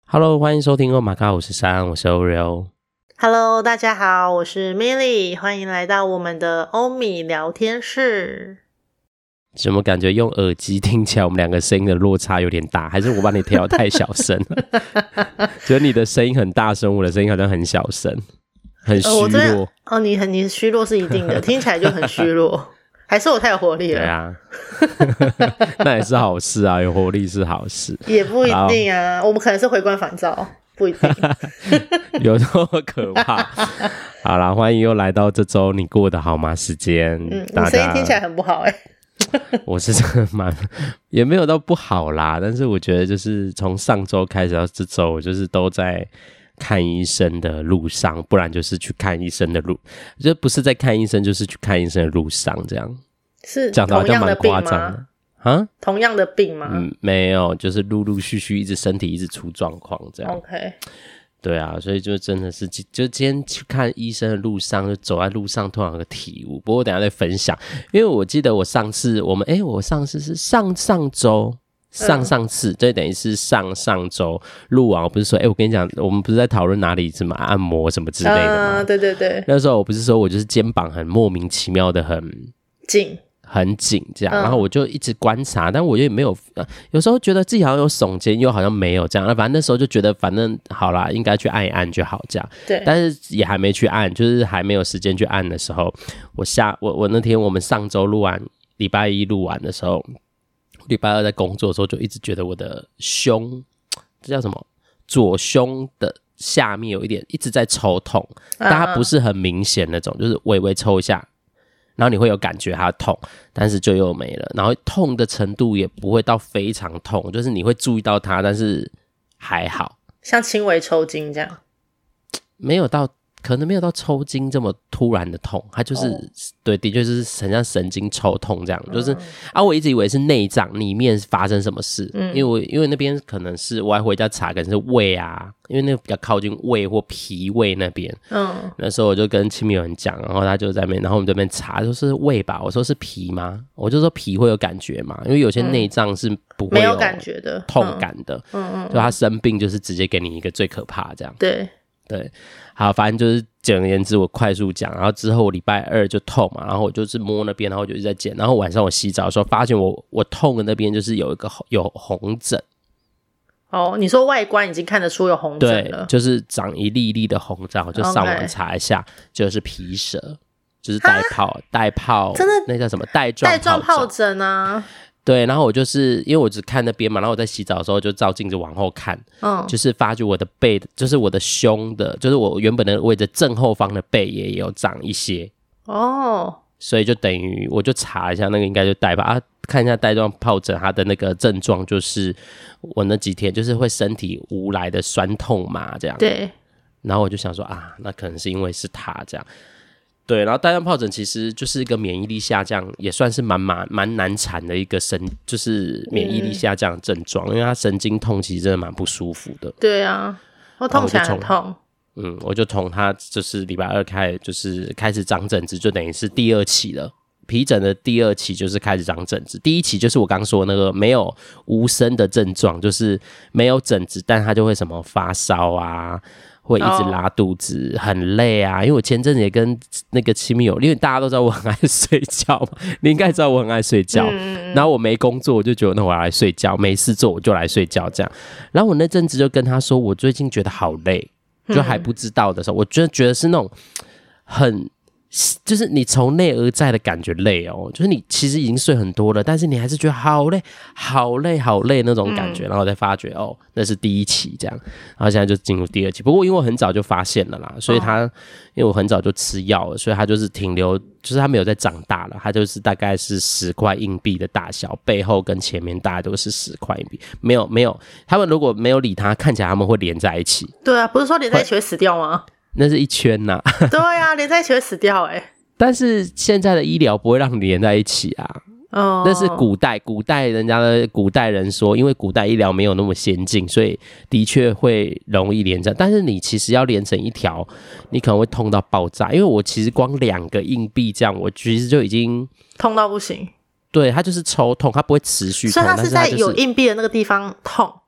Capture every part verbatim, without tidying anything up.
Hello， 欢迎收听欧马卡五十三，我是 Oreo。Hello， 大家好，我是 Millie， 欢迎来到我们的欧米聊天室。 怎么感觉用耳机听起来我们两个声音的落差有点大？还是我把你调太小声了？觉得你的声音很大声，我的声音好像很小声，很虚弱。 呃、哦，你很你虚弱是一定的，听起来就很虚弱。还是我太有活力了？ 对啊，那也是好事啊，有活力是好事。 也不一定啊，我们可能是回光返照，不一定。 有这么可怕？好啦，欢迎又来到这周你过得好吗时间。 嗯，你声音听起来很不好哎、 欸。我是真的蛮也没有到不好啦，但是我觉得就是从上周开始到这周，我就是都在看医生的路上，不然就是去看医生的路，就不是在看医生，就是去看医生的路上，这样是讲的好像蛮夸张的啊？ 同样的病吗？ 嗯，没有，就是陆陆续续一直身体一直出状况这样。 OK， 对啊，所以就真的是，就今天去看医生的路上，就走在路上突然有个体悟，不过我等一下再分享，因为我记得我上次我们哎，我上次是上上周。上上次，这、嗯、等于是上上周录完，我不是说，哎、欸，我跟你讲，我们不是在讨论哪里什么按摩什么之类的吗？ 啊，对对对。 那时候我不是说我就是肩膀很莫名其妙的很紧， 很紧这样、嗯，然后我就一直观察，但我也没有，有时候觉得自己好像有耸肩，又好像没有这样。反正那时候就觉得，反正好啦，应该去按一按就好这样。 对。 但是也还没去按，就是还没有时间去按的时候，我下我我那天我们上周录完，礼拜一录完的时候。礼拜二在工作的时候，就一直觉得我的胸，这叫什么？左胸的下面有一点一直在抽痛，但它不是很明显那种，就是微微抽一下，然后你会有感觉它痛，但是就又没了。然后痛的程度也不会到非常痛，就是你会注意到它，但是还好， 像轻微抽筋这样， 没有到。可能没有到抽筋这么突然的痛，它就是、哦、对，的确是很像神经抽痛这样，嗯、就是啊，我一直以为是内脏里面发生什么事，嗯、因为我因为那边可能是我还回家查，可能是胃啊，因为那个比较靠近胃或脾胃那边，嗯，那时候我就跟亲密友人讲，然后他就在那边，然后我们这边查，就是胃吧，我说是脾吗？我就说脾会有感觉嘛，因为有些内脏是不会有感觉的痛感的，嗯嗯，就他生病就是直接给你一个最可怕这样， 对。 对，好，反正就是简而言之，我快速讲，然后之后我礼拜二就痛嘛，然后我就是摸那边，然后我就一直在剪，然后晚上我洗澡的时候发现我我痛的那边就是有一个有红疹。 哦，你说外观已经看得出有红疹了， 对，就是长一粒一粒的红疹，我就上网查一下， okay. 就是皮蛇，就是带泡带泡，真的那叫什么带状带状疱疹啊。 对，然后我就是因为我只看那边嘛，然后我在洗澡的时候就照镜子往后看，嗯，就是发觉我的背，就是我的胸的，就是我原本的位置正后方的背也有长一些哦，所以就等于我就查一下那个应该就带吧啊，看一下带状疱疹它的那个症状，就是我那几天就是会身体无来的酸痛嘛，这样对， 然后我就想说啊，那可能是因为是它这样。对，然后带状疱疹其实就是一个免疫力下降，也算是蛮蛮蛮难缠的一个神，就是免疫力下降的症状、嗯，因为它神经痛其实真的蛮不舒服的。 对啊，我痛起来很痛。 嗯，我就从它就是礼拜二开始，就是开始长疹子，就等于是第二期了。皮疹的第二期就是开始长疹子，第一期就是我刚说那个没有无声的症状，就是没有疹子，但它就会什么发烧啊。会一直拉肚子、oh. 很累啊，因为我前陣子也跟那個親密友，因為大家都知道我很愛睡覺嘛，你應該知道我很愛睡覺、嗯、然後我沒工作我就覺得那我要來睡覺，沒事做我就來睡覺這樣，然後我那陣子就跟他說我最近覺得好累，就還不知道的時候、嗯、我真的覺得是那種很就是你從內而在的感覺累哦，就是你其實已經睡很多了，但是你還是覺得好累好累好累那種感覺、嗯、然後再發覺哦那是第一期這樣，然後現在就進入第二期，不過因為我很早就發現了啦，所以他、哦、因為我很早就吃藥了，所以他就是停留，就是他沒有再長大了，他就是大概是十塊硬幣的大小，背後跟前面大概都是十塊硬幣，沒有沒有，他們如果沒有理他，看起來他們會連在一起。 對啊，不是說連在一起會死掉嗎？ 那是一圈呐、啊， 对啊，连在一起会死掉哎、欸。 但是现在的医疗不会让你连在一起啊。哦，那是古代，古代人家的古代人说，因为古代医疗没有那么先进，所以的确会容易连着。但是你其实要连成一条，你可能会痛到爆炸。因为我其实光两个硬币这样，我其实就已经痛到不行。 对，它就是抽痛，它不会持续痛。 所以它是在有硬币的那个地方痛。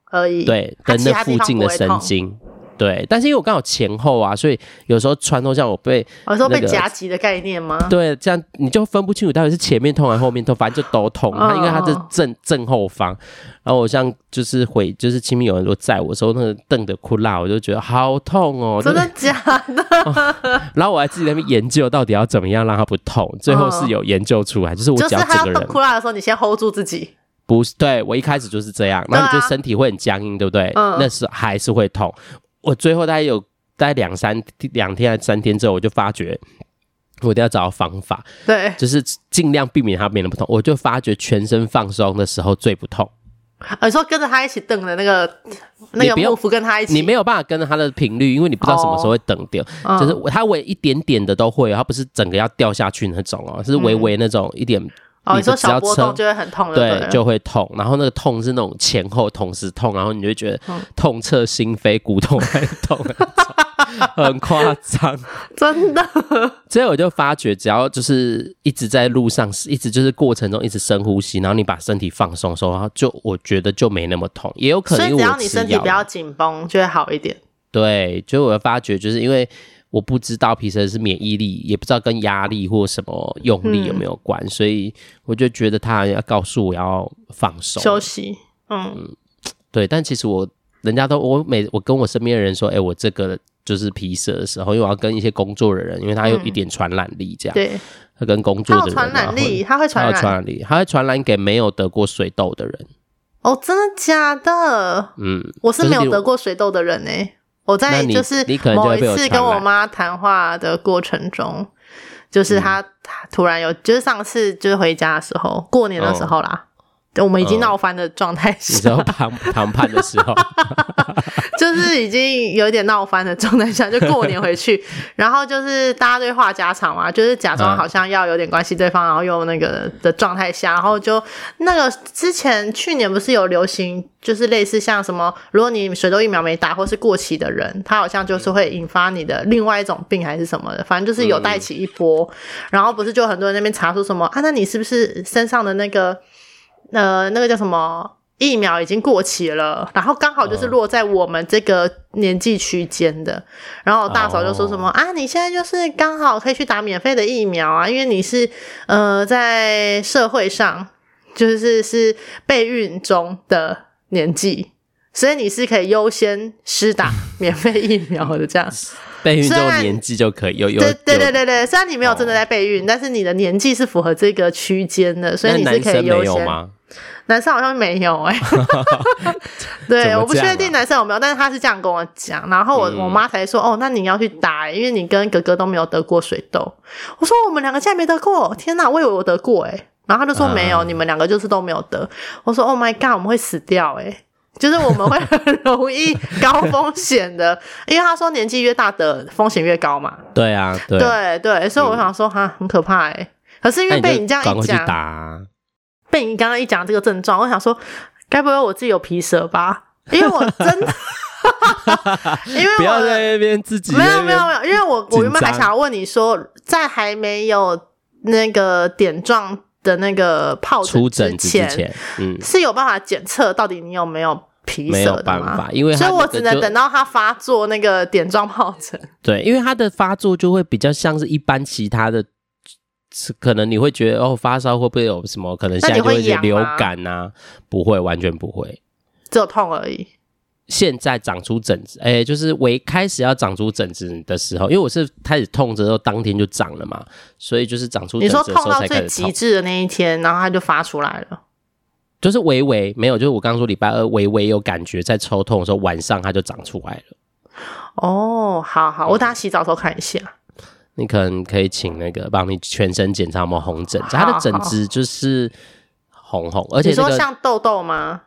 而已， 对，跟那附近的神经。对，但是因为我刚好前后啊，所以有时候穿透像我被、那个， 我说被夹击的概念吗？ 对，这样你就分不清楚到底是前面痛还是后面痛，反正就都痛。它因为它是正正后方，然后我像就是回就是亲密有人说载我的时候，那个蹬的哭辣，我就觉得好痛哦， 真的假的？ 哦、然后我还自己在那边研究到底要怎么样让它不痛，最后是有研究出来，就是我只要整个人，就是他要哭辣的时候，你先 hold 住自己。 不是，对我一开始就是这样，然后你就身体会很僵硬，对不对？嗯、那时还是会痛。我最后大概有大概两三两天还是三天之后，我就发觉我一定要找到方法， 对， 就是尽量避免它变得不痛。我就发觉全身放松的时候最不痛。 啊、你说跟着他一起蹬的那个那个幕服跟他一起， 你没有办法跟着他的频率，因为你不知道什么时候会蹬掉。哦、就是它微一点点的都会，它不是整个要掉下去那种哦，是微微那种一点。 哦，你说小波动就会很痛， 对，就会痛。然后那个痛是那种前后同时痛，然后你就会觉得痛彻心扉，骨头还痛，很夸张， 真的。 所以我就发觉，只要就是一直在路上，一直就是过程中一直深呼吸，然后你把身体放松的时候，然后就我觉得就没那么痛。也有可能因为我吃药， 所以只要你身体不要紧绷，就会好一点。 对，就我发觉，就是因为。我不知道皮蛇是免疫力，也不知道跟压力或什么用力有没有关、嗯、所以我就觉得他要告诉我要放手休息。 嗯, 嗯对，但其实我人家都我每我跟我身边的人说，哎、欸，我这个就是皮蛇的时候，因为我要跟一些工作的人，因为他有一点传染力，这样、嗯、 对， 他跟工作的人， 他有传染力，他会传染， 他有传染力，他会传染给没有得过水痘的人。 哦，真的假的？嗯，我是没有得过水痘的人欸。我在就是某一次跟我妈谈话的过程中，就是她突然有，就是上次就是回家的时候，过年的时候啦，哦、我们已经闹翻的状态下， 你知道谈谈判的时候， 就是已经有点闹翻的状态下，就过年回去，然后就是大家对话家常嘛，就是假装好像要有点关系对方，然后又那个的状态下，然后就那个之前去年不是有流行。就是类似像什么，如果你水痘疫苗没打或是过期的人，他好像就是会引发你的另外一种病还是什么的，反正就是有带起一波、嗯、然后不是就很多人那边查出什么啊，那你是不是身上的那个呃那个叫什么疫苗已经过期了，然后刚好就是落在我们这个年纪区间的，然后大嫂就说什么、哦、啊你现在就是刚好可以去打免费的疫苗啊，因为你是呃在社会上就是是备孕中的年纪，所以你是可以优先施打免费疫苗的这样。 备孕这种年纪就可以有有对对对对对，虽然你没有真的在备孕、哦、但是你的年纪是符合这个区间的，所以你是可以优先。男生没有吗？男生好像没有哎、欸，对、啊，我不确定男生有没有，但是他是这样跟我讲，然后我、嗯、我妈才说哦，那你要去打、欸，因为你跟哥哥都没有得过水痘。我说我们两个竟然没得过，天哪，我以为我得过哎、欸。然后他就说没有、嗯、你们两个就是都没有得。我说 Oh my god 我们会死掉欸，就是我们会很容易高风险的因为他说年纪越大的风险越高嘛。 对啊 对, 对对，所以我想说哈、嗯、很可怕欸。可是因为被你这样一讲、 啊、 被你刚刚一讲这个症状，我想说该不会我自己有皮蛇吧，因为我真的因为我不要在那边自己没有没有没有，因为我我原本还想要问你说在还没有那个点状的那个疱疹之前, 之前、嗯、是有办法检测到底你有没有皮蛇的吗？没有办法，因为所以我只能等到它发作那个点状疱疹。 对，因为它的发作就会比较像是一般其他的，可能你会觉得哦发烧会不会有什么，可能现在就会有流感啊，不会，完全不会， 只有痛而已。 现在长出疹子，哎、欸，就是为开始要长出疹子的时候，因为我是开始痛之后当天就长了嘛，所以就是长出疹子的时候才开始痛。你说痛到最极致的那一天，然后它就发出来了，就是微微没有，就是我刚刚说礼拜二微微有感觉在抽痛的时候，晚上它就长出来了。 哦，好好，我等下洗澡的时候看一下。 你可能可以请那个帮你全身检查有没有红疹子，它的疹子就是红红，而且、那个、 你说像痘痘吗？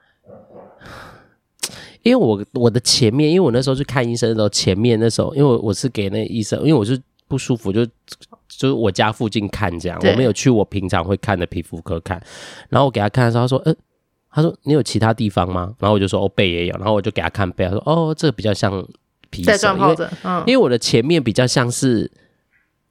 因为我我的前面，因为我那时候去看医生的时候，前面那时候，因为 我, 我是给那个医生，因为我是不舒服，就就是我家附近看这样，我没有去我平常会看的皮肤科看。然后我给他看的时候，他说：“呃，他说你有其他地方吗？”然后我就说：“哦，背也有。”然后我就给他看背，他说：“哦，这个比较像皮蛇，因为、嗯、因为我的前面比较像是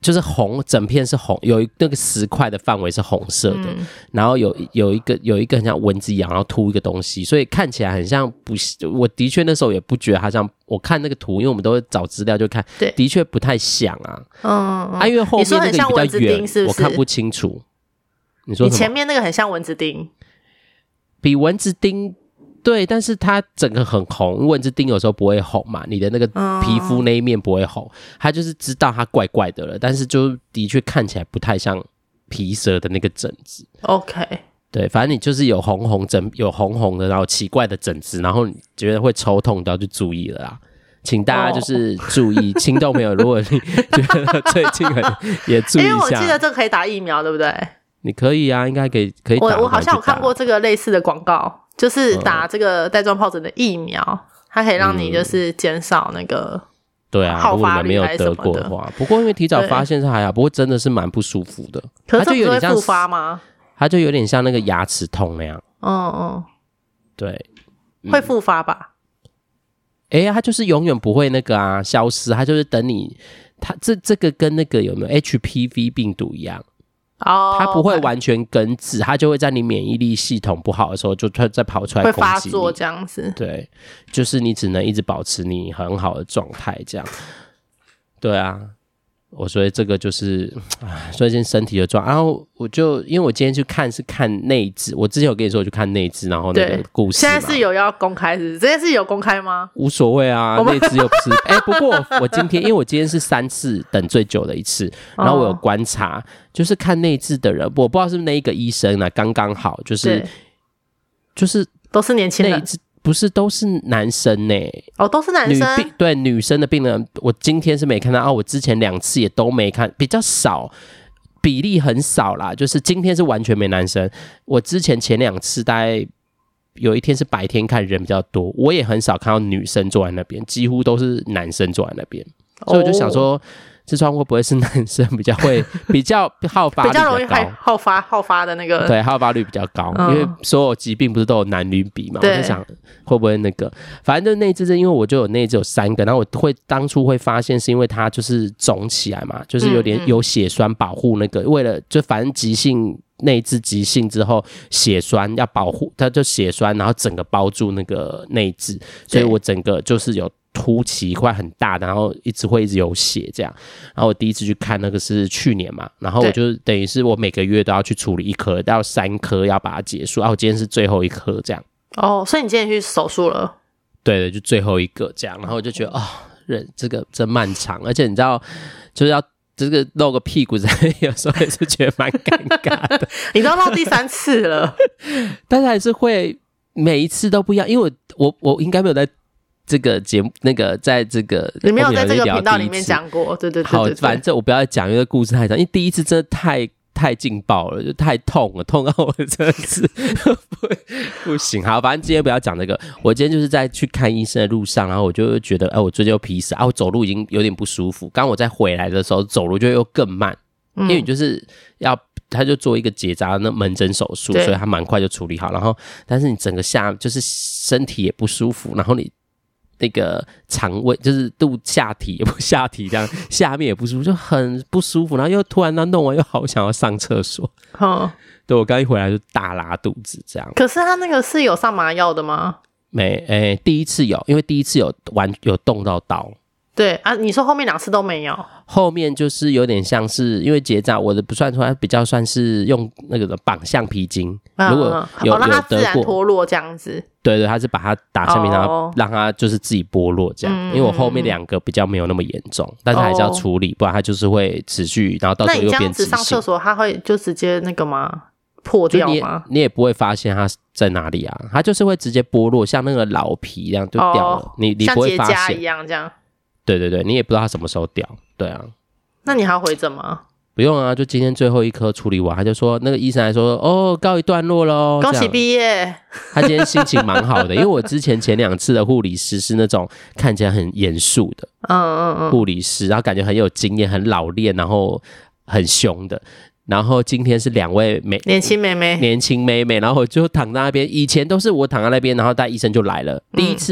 就是红，整片是红，有一那个十块的范围是红色的，嗯、然后有有一个有一个很像蚊子一样，然后凸一个东西，所以看起来很像不。我的确那时候也不觉得它像，我看那个图，因为我们都会找资料就看，的确不太像啊。嗯嗯啊，因为后面那个比较远，是是我看不清楚。你说什么？ 你前面那个很像蚊子叮， 比蚊子叮。对，但是它整个很红，蚊子叮有时候不会红嘛，你的那个皮肤那一面不会红，它、嗯、就是知道它怪怪的了，但是就的确看起来不太像皮蛇的那个疹子。 OK， 对，反正你就是有红红疹，有红红的，然后奇怪的疹子，然后你觉得会抽痛，都要去注意了啦。请大家就是注意，听众朋友，如果你觉得最近很也注意一下， 因为我记得这个可以打疫苗，对不对？ 你可以啊，应该可以可以打。 我我好像有看过这个类似的广告。就是打这个带状疱疹的疫苗、嗯，它可以让你就是减少那个对啊，如果你们没有得过的话，不过因为提早发现是还好，不过真的是蛮不舒服的。 可是它就有点像复发吗？ 它就有点像那个牙齿痛那样。 嗯嗯， 对， 嗯、会复发吧？ 哎、欸，它就是永远不会那个啊消失，它就是等你，它这这个跟那个有没有 H P V 病毒一样。 哦、oh, 它不会完全根治，它就会在你免疫力系统不好的时候，就再跑出来攻击你， 会发作这样子。 对，就是你只能一直保持你很好的状态，这样。对啊，我所以这个就是最近身体的状，然后我就因为我今天去看是看内痔，我之前有跟你说我去看内痔，然后那个故事， 现在是有要公开是不是？这件事有公开吗？ 无所谓啊，内痔又不是。哎、欸，不过我今天因为我今天是三次等最久的一次，然后我有观察。哦，就是看内痔的人，我不知道是不是那一个医生呢、啊，刚刚好，就是就是都是年轻人， 不是都是男生呢、欸？ 哦，都是男生， 女对女生的病人，我今天是没看到啊，我之前两次也都没看，比较少，比例很少啦。就是今天是完全没男生，我之前前两次大概有一天是白天看人比较多，我也很少看到女生坐在那边，几乎都是男生坐在那边，所以我就想说。哦，痔疮会不会是男生比较会比较好发率比较高，比较容易好发好发的那个？ 对，好发率比较高，嗯、因为所有疾病不是都有男女比嘛？我在想会不会那个，反正就是内痔症，因为我就有内痔有三个，然后我会当初会发现是因为它就是肿起来嘛，就是有点有血栓保护那个，嗯嗯为了就反正急性内痔急性之后血栓要保护，它就血栓，然后整个包住那个内痔，所以我整个就是有。凸起一块很大，然后一直会一直有血这样。然后我第一次去看那个是去年嘛，然后我就等于是我每个月都要去处理一颗，到三颗要把它结束。然后我今天是最后一颗这样。 哦，所以你今天去手术了？ 对对，就最后一个这样。然后我就觉得哦，人这个真漫长，而且你知道，就是要这个露个屁股，有时候也是觉得蛮尴尬的。 你都露第三次了， 但是还是会每一次都不一样，因为我我我应该没有在。这个节目那个在这个你没有在这个频道里面讲过，对对对对对。 好，反正我不要讲，因为故事太长，因为第一次真的太太劲爆了，就太痛了，痛到我真的是不不行。好，反正今天不要讲这个，我今天就是在去看医生的路上，然后我就觉得，哎、呃，我最近又皮死啊，我走路已经有点不舒服。刚我在回来的时候，走路就又更慢，嗯、因为你就是要。他就做一个结扎那门诊手术，所以他蛮快就处理好。然后，但是你整个下就是身体也不舒服，然后你那个肠胃就是肚下体也不下体这样，下面也不舒服，就很不舒服。然后又突然他弄完又好想要上厕所。 嗯， 对我刚一回来就大拉肚子这样。 可是他那个是有上麻药的吗？ 没，诶、欸，第一次有，因为第一次有玩有动到刀。 对啊，你说后面两次都没有？ 后面就是有点像是因为结扎，我的不算出来，比较算是用那个绑橡皮筋。 嗯、 如果有、 嗯、让它自然有脱落这样子。 对对，他是把它打橡皮筋，然后让它就是自己剥落这样。 嗯、 因为我后面两个比较没有那么严重，但是还是要处理，不然它就是会持续，然后到时候又变急性。 那你这样子上厕所，它会就直接那个吗？破掉吗？ 你也你也不会发现它在哪里啊，它就是会直接剥落，像那个老皮一样就掉了。哦、你你不会发现， 像结痂一样这样。 对对对，你也不知道它什么时候掉，对啊。 那你还要回诊吗？ 不用啊，就今天最后一颗处理完，他就说那个医生还说哦，告一段落咯， 恭喜毕业。 他今天心情蛮好的，因为我之前前两次的护理师是那种看起来很严肃的， 嗯嗯嗯， 护理师，然后感觉很有经验、很老练，然后很凶的。然后今天是两位美年轻妹妹， 年轻妹妹，然后我就躺在那边。以前都是我躺在那边，然后带医生就来了。嗯、第一次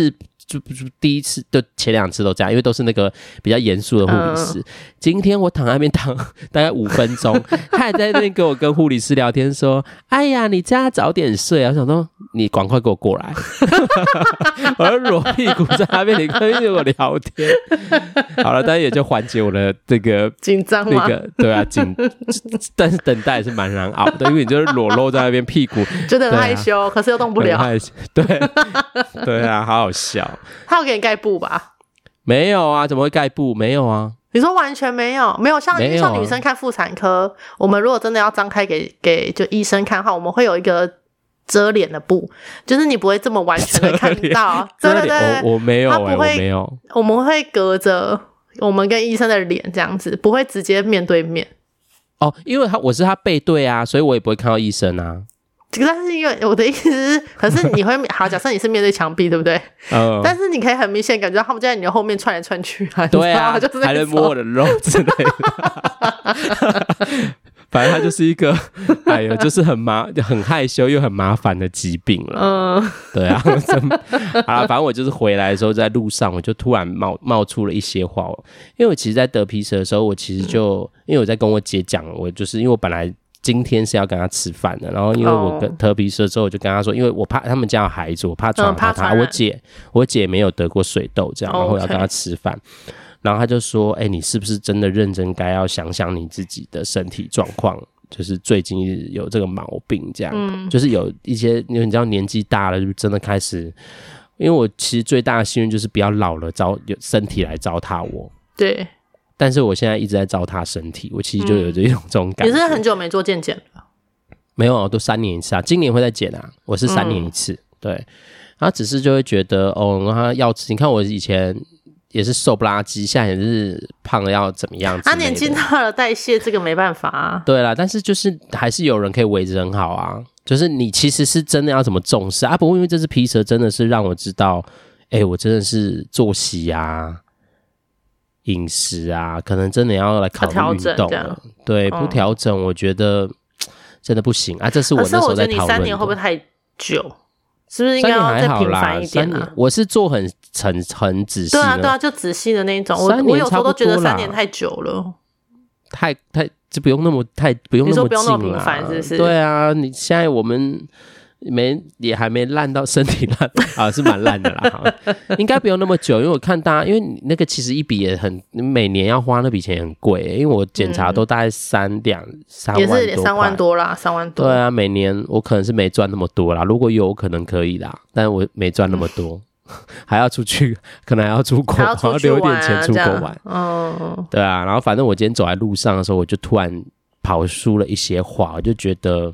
就就第一次就前两次都这样，因为都是那个比较严肃的护理师、嗯、今天我躺在那边躺大概五分钟他还在那边跟我跟护理师聊天说哎呀你叫他早点睡啊，我想说你赶快给我过来我就裸屁股在那边你跟我聊天好了，但是也就缓解我的这个紧张吗、 那个、对啊紧但是等待也是蛮难熬的，因为你就是裸露在那边屁股觉得很害羞、啊、可是又动不了， 对对啊，好好笑。 他有给你盖布吧？ 没有啊，怎么会盖布？没有啊。 你说完全没有？没有像没有、啊、像女生看妇产科，我们如果真的要张开给给就医生看的话，我们会有一个遮脸的布，就是你不会这么完全的看到。对对对， 我我没有、欸， 他不会， 我没有。 我们会隔着我们跟医生的脸这样子，不会直接面对面。 哦，因为他我是他背对啊，所以我也不会看到医生啊。 但是因为我的意思是，可是你会好，假设你是面对墙壁，对不对？嗯。但是你可以很明显感觉到他们就在你的后面窜来窜去啊， 对啊， 就是还能摸我的肉之类的。反正他就是一个，哎呦，就是很麻、很害羞又很麻烦的疾病了。嗯，对啊。好啦，反正我就是回来的时候，在路上我就突然冒冒出了一些话，因为我其实，在得皮蛇的时候，我其实就、嗯、因为我在跟我姐讲，我就是因为我本来。今天是要跟他吃饭的，然后因为我跟得皮蛇之后，我就跟他说，因为我怕他们家有孩子，我怕传染到他。嗯、我姐，我姐没有得过水痘，这样，然后我要跟他吃饭， okay. 然后他就说：“哎、欸，你是不是真的认真该要想想你自己的身体状况？就是最近有这个毛病，这样，嗯、就是有一些，因为你知道年纪大了，就真的开始。因为我其实最大的心愿就是不要老了糟身体来糟蹋我。对。”但是我现在一直在糟蹋身体，我其实就有这种、嗯、这种感觉。 你是很久没做健检了？ 没有，都三年一次啊，今年会再减啊。我是三年一次，嗯、对。然后只是就会觉得哦，他要吃，你看我以前也是瘦不拉几，现在也是胖的要怎么样？ 他年纪大了，代谢这个没办法啊。 对啦，但是就是还是有人可以维持很好啊。就是你其实是真的要怎么重视啊？不过因为这只皮蛇真的是让我知道，哎、欸，我真的是作息啊。饮食啊，可能真的要来考虑运动了。对，不调整，我觉得、嗯、真的不行啊。这是我那时候在讨论的。可是我觉得你三年会不会太久？是不是应该要再频繁一点啊？ 我是做很很很仔细的。 对啊，对啊，就仔细的那种。我我有时候都觉得三年太久了， 太太就不用那么太不用那么近啦。你说不用那么频繁，是不是？ 对啊，你现在我们。没也还没烂到身体烂啊，是蛮烂的啦。应该不用那么久，因为我看大家，因为那个其实一笔也很，每年要花那笔钱也很贵、欸，因为我检查都大概三两、嗯、三万多， 也是三万多啦，三万多。 对啊，每年我可能是没赚那么多啦，如果有我可能可以啦，但我没赚那么多，嗯、还要出去，可能还要出国，还 要, 还要留一点钱出国玩。嗯，对啊，然后反正我今天走在路上的时候，我就突然跑出了一些话，我就觉得。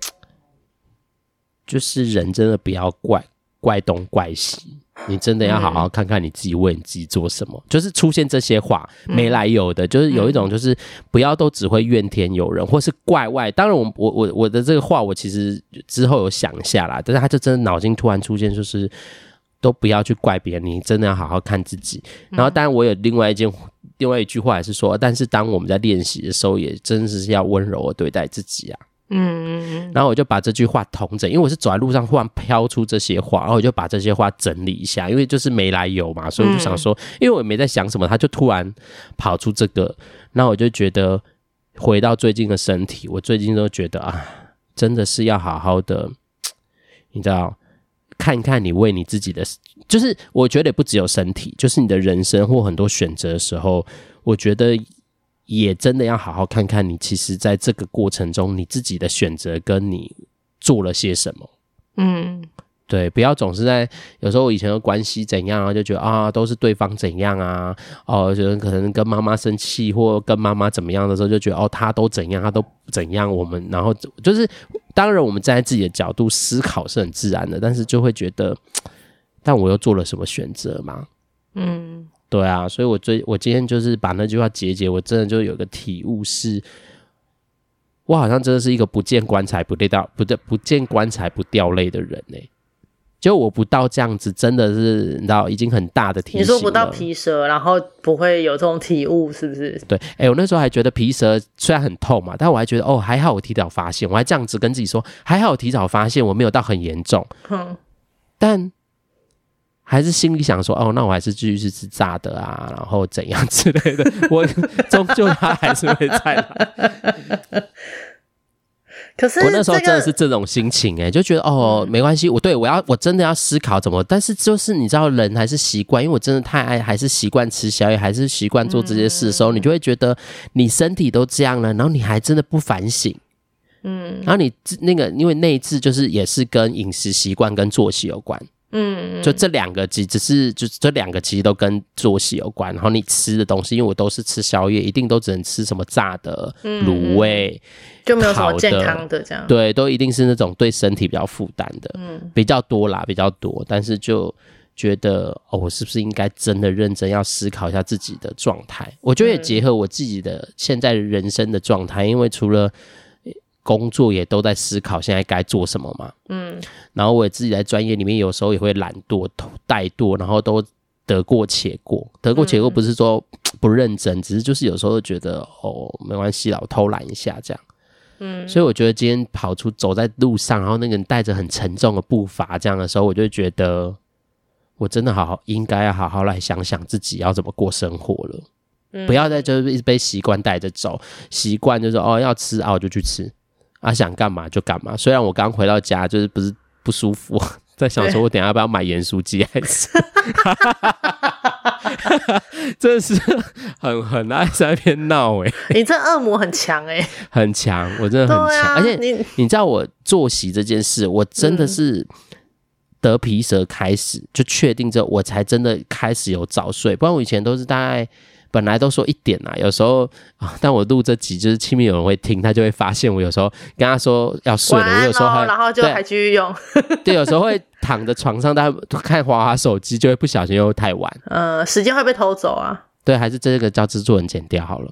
就是人真的不要怪怪东怪西，你真的要好好看看你自己为你自己做什么。嗯、就是出现这些话没来由的，嗯、就是有一种就是不要都只会怨天尤人，或是怪外。当然我，我我我的这个话，我其实之后有想一下啦，但是他就真的脑筋突然出现，就是都不要去怪别人，你真的要好好看自己。然后，当然我有另外一件另外一句话也是说，但是当我们在练习的时候，也真的是要温柔的对待自己啊。嗯，然后我就把这句话统整，因为我是走在路上忽然飘出这些话，然后我就把这些话整理一下，因为就是没来由嘛，所以我就想说，嗯、因为我也没在想什么，他就突然跑出这个，然后我就觉得回到最近的身体，我最近都觉得啊，真的是要好好的，你知道，看看你为你自己的，就是我觉得也不只有身体，就是你的人生或很多选择的时候，我觉得。也真的要好好看看你其实在这个过程中你自己的选择跟你做了些什么。嗯，对，不要总是在有时候我以前的关系怎样啊，就觉得啊都是对方怎样啊，哦，觉得可能跟妈妈生气或跟妈妈怎么样的时候，就觉得哦他都怎样，他都怎样，我们然后就是当然我们站在自己的角度思考是很自然的，但是就会觉得，但我又做了什么选择嘛？嗯。对啊，所以我最我今天就是把那句话结结，我真的就有个体悟是，我好像真的是一个不见棺材不掉不对不见棺材不掉泪的人哎、欸，就我不到这样子，真的是你知道已经很大的提醒了。 你说不到皮蛇，然后不会有这种体悟，是不是？ 对，哎、欸，我那时候还觉得皮蛇虽然很痛嘛，但我还觉得哦还好我提早发现，我还这样子跟自己说，还好我提早发现，我没有到很严重。嗯，但。 还是心里想说，哦，那我还是继续是吃炸的啊，然后怎样之类的，我终究他还是会再来。 可是、 这个、我那时候真的是这种心情哎、欸，就觉得哦，没关系，我对我要我真的要思考怎么，但是就是你知道人还是习惯，因为我真的太爱，还是习惯吃宵夜，还是习惯做这些事的时候、嗯，你就会觉得你身体都这样了，然后你还真的不反省。嗯，然后你那个因为内痔就是也是跟饮食习惯跟作息有关。嗯，就这两个只只是就这两个其实都跟作息有关，然后你吃的东西，因为我都是吃宵夜，一定都只能吃什么炸的、卤味、嗯， 就没有什么健康的这样， 对，都一定是那种对身体比较负担的，嗯，比较多啦，比较多，但是就觉得哦，我是不是应该真的认真要思考一下自己的状态？我觉得也结合我自己的现在人生的状态，因为除了工作也都在思考现在该做什么嘛，嗯，然后我也自己在专业里面有时候也会懒惰、怠惰，然后都得过且过。得过且过不是说不认真，嗯、只是就是有时候觉得哦没关系啦，我偷懒一下这样。嗯，所以我觉得今天跑出走在路上，然后那个人带着很沉重的步伐这样的时候，我就觉得我真的好好应该要好好来想想自己要怎么过生活了。嗯、不要再就是一直被习惯带着走，习惯就是哦要吃啊我就去吃。啊，想干嘛就干嘛。虽然我刚回到家，就是不是不舒服，在想说我等一下要不要买盐酥鸡来吃，真的是很很爱在那边闹哎。 你这恶魔很强哎、欸， 很强，我真的很强、啊。而且你你知道我作息这件事，我真的是得皮蛇开始、嗯、就确定之后，我才真的开始有早睡，不然我以前都是大概。本来都说一点啦，有时候啊，但我录这集就是亲密有人会听，他就会发现我有时候跟他说要睡了，我有时候还然后就还继续用， 对，有时候会躺在床上，但看滑滑手机，就会不小心又太晚， 呃，时间会被偷走啊， 对，还是这个叫制作人剪掉好了。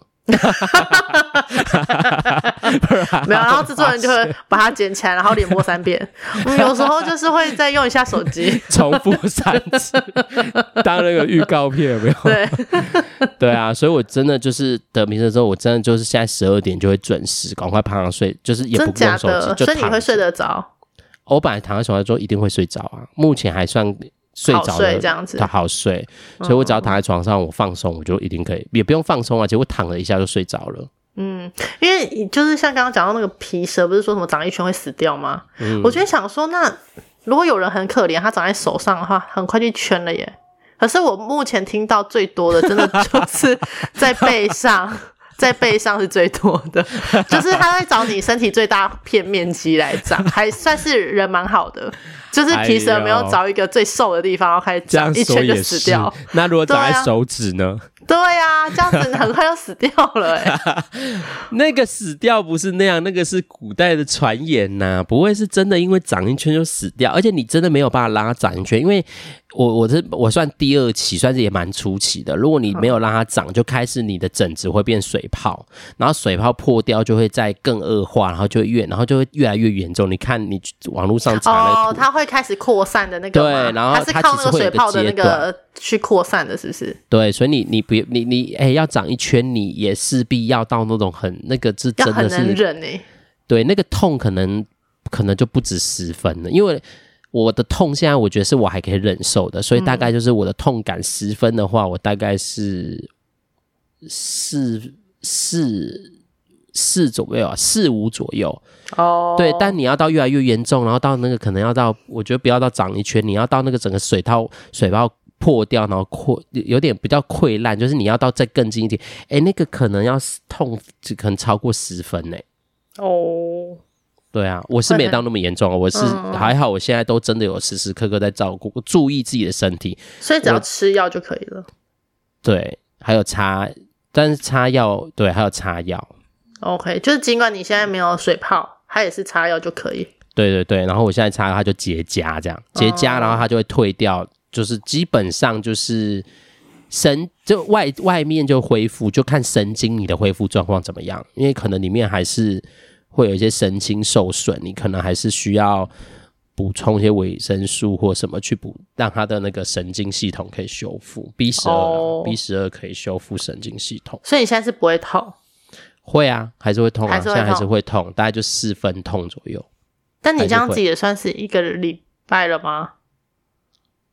没有，然后制作人就会把它捡起来，然后连播三遍。嗯，有时候就是会再用一下手机， 重复三次，当那个预告片有没有？ 对， 对啊，所以我真的就是得名声之后，我真的就是现在十二点就会准时，赶快爬上睡，就是也不用手机，就所以你会睡得着？ 我本来躺在床上之后一定会睡着啊，目前还算。睡着了， 好睡这样子， 他好睡，所以我只要躺在床上，我放松，我就一定可以，也不用放松啊，结果躺了一下就睡着了。嗯， 因为就是像刚刚讲到那个皮蛇，不是说什么长一圈会死掉吗？嗯，我就想说，那如果有人很可怜，他长在手上的话，很快就圈了耶。可是我目前听到最多的，真的就是在背上。在背上是最多的，就是他会找你身体最大片面积来长，还算是人蛮好的，就是皮蛇没有找一个最瘦的地方，然后开始长一圈就死掉。 那如果长在手指呢？ 对啊，这样子很快就死掉了哎、欸。 那个死掉不是那样，那个是古代的传言呐、啊，不会是真的因为长一圈就死掉，而且你真的没有办法让它长一圈，因为我我是我算第二期，算是也蛮初期的。如果你没有让它长，就开始你的疹子会变水泡，然后水泡破掉就会再更恶化，然后就会越然后就会越来越严重。你看你网络上查那个哦，它会开始扩散的那个， 对，然后它是靠那个水泡的那个去扩散的，是不是？ 对，所以你你不你你哎、欸，要长一圈，你也势必要到那种很那个是真的是很能忍哎、欸， 对，那个痛可能可能就不止十分了，因为。我的痛现在我觉得是我还可以忍受的，所以大概就是我的痛感十分的话，我大概是四四四左右啊，四五左右。哦，对，但你要到越来越严重，然后到那个可能要到，我觉得不要到长一圈，你要到那个整个水泡水泡破掉，然后溃有点比较溃烂，就是你要到再更近一点，哎，那个可能要痛，可能超过十分呢。哦。对啊，我是没到那么严重，我是、嗯、还好，我现在都真的有时时刻刻在照顾、注意自己的身体， 所以只要吃药就可以了。 对，还有擦，但是擦药，对，还有擦药。 OK， 就是尽管你现在没有水泡，它也是擦药就可以。 对对对，然后我现在擦它就结痂，这样结痂，然后它就会退掉，就是基本上就是神就外外面就恢复，就看神经你的恢复状况怎么样，因为可能里面还是。会有一些神经受损，你可能还是需要补充一些维生素或什么去补，让它的那个神经系统可以修复。B 十二 B 十二可以修复神经系统， 所以你现在是不会痛？ 会啊，还是会痛啊， 还是会痛现在还是会痛，大概就四分痛左右。 但你这样子也算是一个礼拜了吗？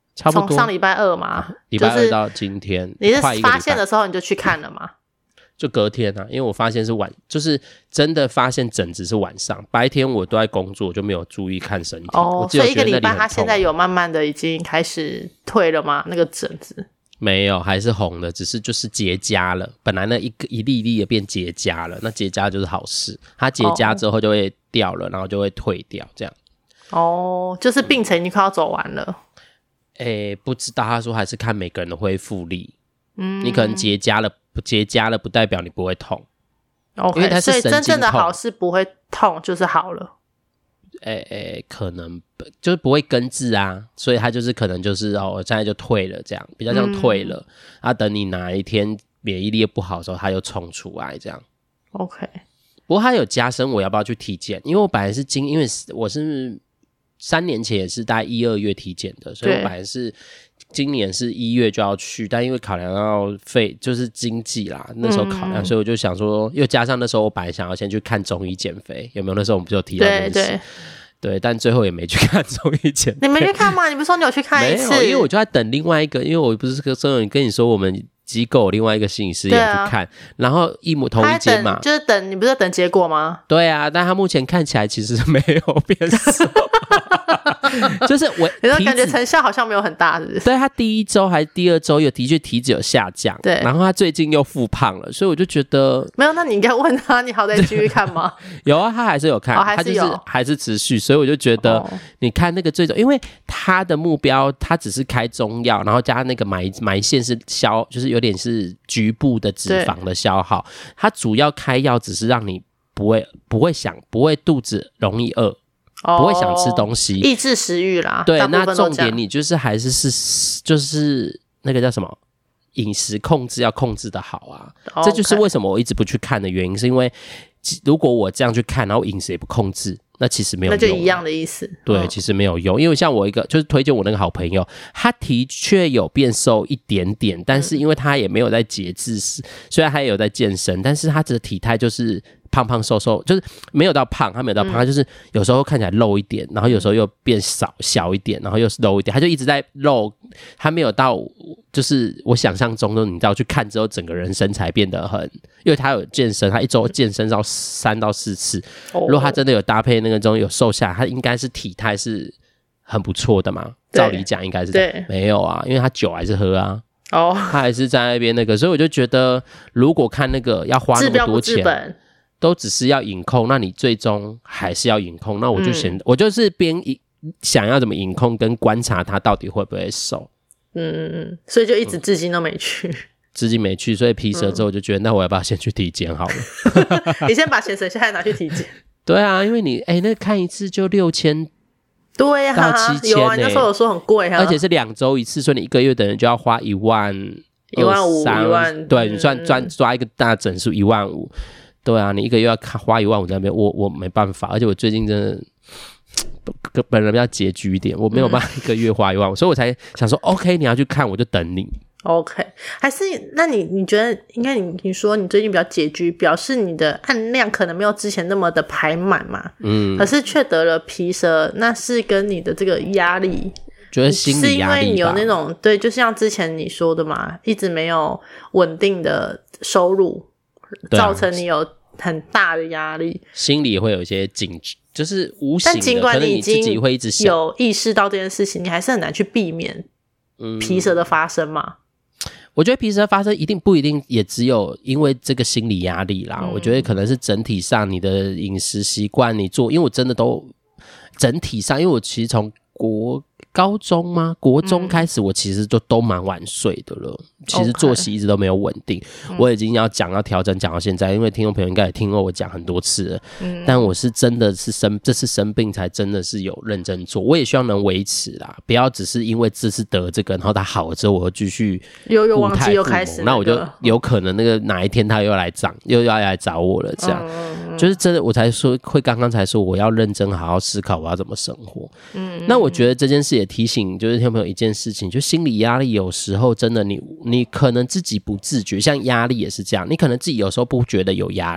差不多从上礼拜二嘛， 礼拜二到今天， 就是、你是快一个礼拜发现的时候你就去看了吗？ 就隔天啊，因为我发现是晚，就是真的发现疹子是晚上，白天我都在工作，就没有注意看身体。 哦，所以一个礼拜它现在有有慢慢的已经开始退了吗？那个疹子没有，还是红的，只是就是结痂了。本来那一个一粒一粒的变结痂了，那结痂就是好事，它结痂之后就会掉了，然后就会退掉，这样。 哦，就是病程已经快要走完了。 诶，不知道，他说还是看每个人的恢复力。嗯，你可能结痂了，不结痂了不代表你不会痛。 OK， 因为它是神经痛， 所以真正的好是不会痛，就是好了。 诶诶，可能就是不会根治啊，所以他就是可能就是哦，我现在就退了，这样比较像退了。嗯、啊，等你哪一天免疫力不好的时候，他又冲出来这样。 OK， 不过他有加深，我要不要去体检？因为我本来是今，因为我是三年前也是大概一二月体检的，所以我本来是今年是一月就要去，但因为考量到费就是经济啦，那时候考量，嗯、所以我就想说，又加上那时候我本来想要先去看中医减肥，有没有？那时候我们不就有提到这件事？对对。对，但最后也没去看中医减肥。 你没去看吗？你不是说你有去看一次？ 没有，因为我就在等另外一个，因为我不是跟跟你说我们机构另外一个心理师也去看，啊、然后一模同一间嘛， 就是等你不是在等结果吗？ 对啊，但他目前看起来其实没有变瘦。就是我， 你说感觉成效好像没有很大，是不是？ 对，他第一周还是第二周有的确体脂有下降， 对， 然后他最近又复胖了，所以我就觉得没有。那你应该问他，你好歹继续看吗？ 有啊，他还是有看， 哦、还是有他就是还是持续，所以我就觉得，哦、你看那个最终，因为他的目标，他只是开中药，然后加那个埋埋线是消，就是有点是局部的脂肪的消耗，他主要开药只是让你不会不会想，不会肚子容易饿。不会想吃东西， 抑制食欲啦。 对，那重点你就是还是是就是那个叫什么饮食控制要控制的好啊。Oh, okay. 这就是为什么我一直不去看的原因，是因为如果我这样去看，然后饮食也不控制，那其实没有用、啊， 那就一样的意思。 对， 嗯、 其实没有用，因为像我一个就是推荐我那个好朋友，他的确有变瘦一点点，但是因为他也没有在节制，虽然他也有在健身，但是他的体态就是胖胖瘦瘦，就是没有到胖，他没有到胖，嗯、他就是有时候看起来肉一点，然后有时候又变少小一点，然后又是肉一点，他就一直在肉，他没有到就是我想象中的，你知道去看之后，整个人身材变得很，因为他有健身，他一周健身到三到四次，哦、如果他真的有搭配那个中有瘦下来，他应该是体态是很不错的嘛，照理讲应该是这样，没有啊，因为他酒还是喝啊。哦，他还是在那边那个，所以我就觉得，如果看那个要花那么多钱，都只是要饮控，那你最终还是要饮控。那我就先，嗯、我就是边想要怎么饮控，跟观察他到底会不会瘦。 嗯嗯嗯，所以就一直至今都没去，嗯、 至今没去，所以皮蛇之后我就觉得，嗯、那我要不要先去体检好了？ 你先把钱省下来拿去体检。 对啊，因为你哎，那看一次就六千。 对呀、啊， 到七千、欸， 有啊，那时候有说很贵啊， 而且是两周一次，所以你一个月等于就要花一万、 一万五、一万， 对，你算抓抓一个大整数一万五，对啊，你一个月要花一万五在那边，我我没办法，而且我最近真的本人比较拮据一点，我没有办法一个月花一万五，嗯、所以我才想说 ，OK， 你要去看，我就等你。 OK， 还是那你你觉得应该你你说你最近比较拮据，表示你的案量可能没有之前那么的排满嘛？嗯，可是却得了皮蛇，那是跟你的这个压力， 觉得心理压力吧，是因为你有那种对，就像之前你说的嘛，一直没有稳定的收入，造成你有很大的压力， 心里会有一些警觉。就是无形的， 但尽管你已经会一直想有意识到这件事情，你还是很难去避免皮蛇的发生嘛。 嗯、我觉得皮蛇发生一定不一定也只有因为这个心理压力啦，嗯、我觉得可能是整体上你的饮食习惯，你做，因为我真的都整体上，因为我其实从国高中吗？国中开始，我其实就都蛮晚睡的了。嗯、其实作息一直都没有稳定， okay, 我已经要讲要调整讲到现在，因为听众朋友应该也听过我讲很多次了。嗯、但我是真的是生这次生病才真的是有认真做，我也希望能维持啦，不要只是因为这次得这个，然后他好了之后我又继续又又忘记又开始、那個， 那我就有可能那个哪一天他又要来找又要来找我了，这样、嗯、就是真的我才说会刚刚才说我要认真好好思考我要怎么生活。嗯，那我觉得这件事也提醒就是听众朋友一件事情，就心理压力有时候真的你你可能自己不自觉，像压力也是这样，你可能自己有时候不觉得有压力，